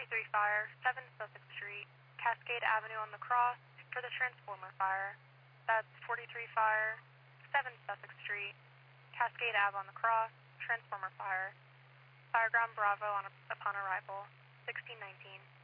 43 Fire, 7 Sussex Street, Cascade Avenue on the Cross for the transformer fire. That's 43 Fire, 7 Sussex Street, Cascade Ave on the Cross, transformer fire. Fireground Bravo upon arrival, 1619.